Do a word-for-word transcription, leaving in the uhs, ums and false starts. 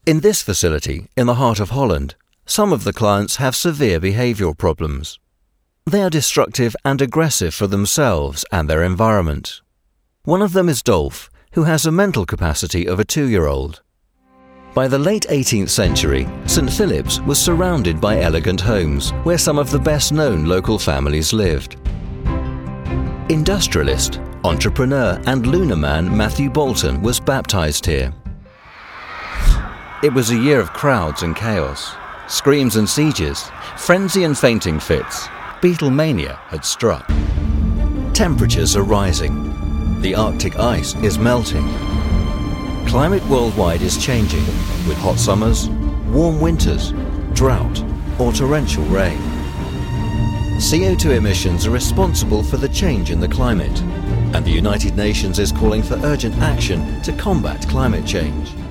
In this facility, in the heart of Holland, some of the clients have severe behavioural problems. They are destructive and aggressive for themselves and their environment. One of them is Dolf, who has a mental capacity of a two-year-old. By the late eighteenth century, Saint Philip's was surrounded by elegant homes where some of the best-known local families lived. Industrialist, entrepreneur and lunar man Matthew Boulton was baptised here. It was a year of crowds and chaos, screams and sieges, frenzy and fainting fits. Beatlemania had struck. Temperatures are rising. The Arctic ice is melting. Climate worldwide is changing, with hot summers, warm winters, drought, or torrential rain. C O two emissions are responsible for the change in the climate, and the United Nations is calling for urgent action to combat climate change.